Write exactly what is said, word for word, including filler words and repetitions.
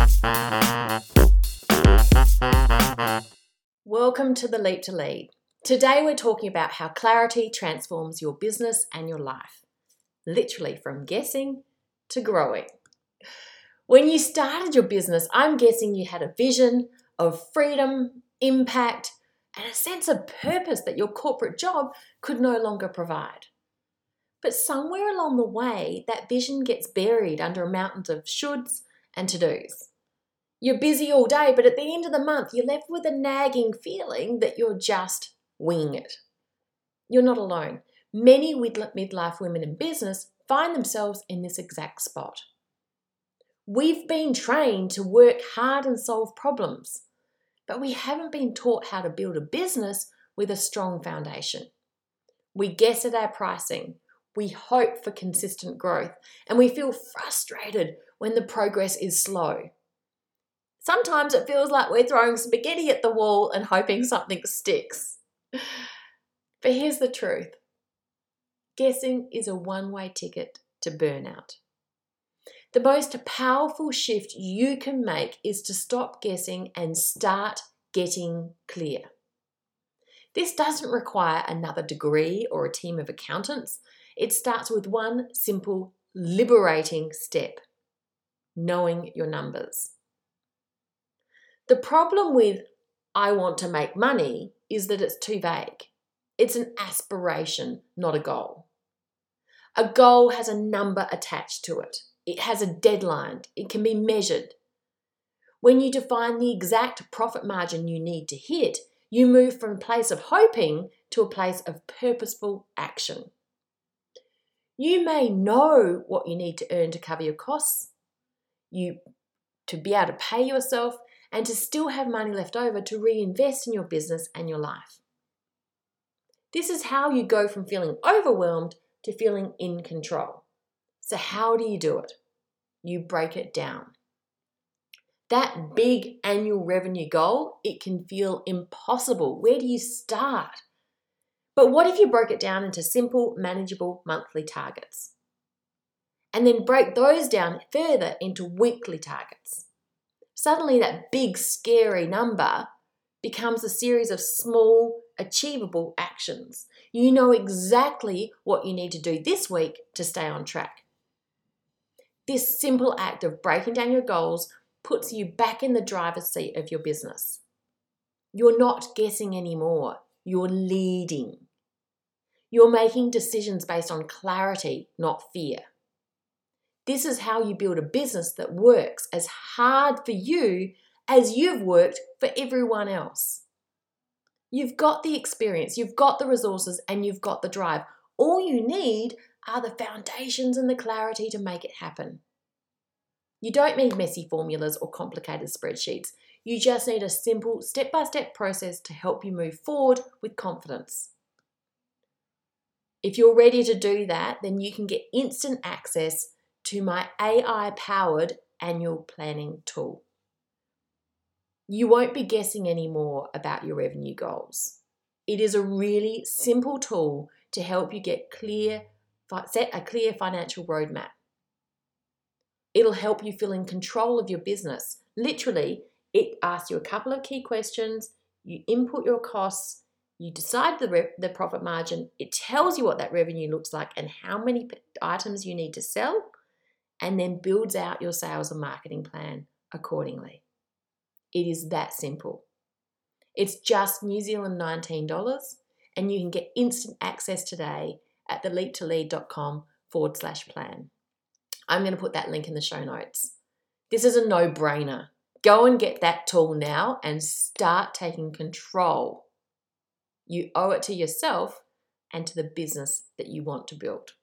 Welcome to the Leap to Lead. Today we're talking about how clarity transforms your business and your life. Literally from guessing to growing. When you started your business, I'm guessing you had a vision of freedom, impact, and a sense of purpose that your corporate job could no longer provide. But somewhere along the way, that vision gets buried under a mountain of shoulds and to-dos. You're busy all day, but at the end of the month, you're left with a nagging feeling that you're just winging it. You're not alone. Many midlife women in business find themselves in this exact spot. We've been trained to work hard and solve problems, but we haven't been taught how to build a business with a strong foundation. We guess at our pricing, we hope for consistent growth, and we feel frustrated when the progress is slow. Sometimes it feels like we're throwing spaghetti at the wall and hoping something sticks. But here's the truth. Guessing is a one-way ticket to burnout. The most powerful shift you can make is to stop guessing and start getting clear. This doesn't require another degree or a team of accountants. It starts with one simple, liberating step: knowing your numbers. The problem with "I want to make money" is that it's too vague. It's an aspiration, not a goal. A goal has a number attached to it. It has a deadline. It can be measured. When you define the exact profit margin you need to hit, you move from a place of hoping to a place of purposeful action. You may know what you need to earn to cover your costs, you to be able to pay yourself, and to still have money left over to reinvest in your business and your life. This is how you go from feeling overwhelmed to feeling in control. So how do you do it? You break it down. That big annual revenue goal, it can feel impossible. Where do you start? But what if you broke it down into simple, manageable monthly targets? And then break those down further into weekly targets. Suddenly that big, scary number becomes a series of small, achievable actions. You know exactly what you need to do this week to stay on track. This simple act of breaking down your goals puts you back in the driver's seat of your business. You're not guessing anymore. You're leading. You're making decisions based on clarity, not fear. This is how you build a business that works as hard for you as you've worked for everyone else. You've got the experience, you've got the resources, and you've got the drive. All you need are the foundations and the clarity to make it happen. You don't need messy formulas or complicated spreadsheets. You just need a simple step-by-step process to help you move forward with confidence. If you're ready to do that, then you can get instant access to my A I-powered annual planning tool. You won't be guessing anymore about your revenue goals. It is a really simple tool to help you get clear, set a clear financial roadmap. It'll help you feel in control of your business. Literally, it asks you a couple of key questions, you input your costs, you decide the, re- the profit margin, it tells you what that revenue looks like and how many items you need to sell, and then builds out your sales and marketing plan accordingly. It is that simple. It's just New Zealand nineteen dollars, and you can get instant access today at theleaptolead.com forward slash plan. I'm going to put that link in the show notes. This is a no-brainer. Go and get that tool now and start taking control. You owe it to yourself and to the business that you want to build.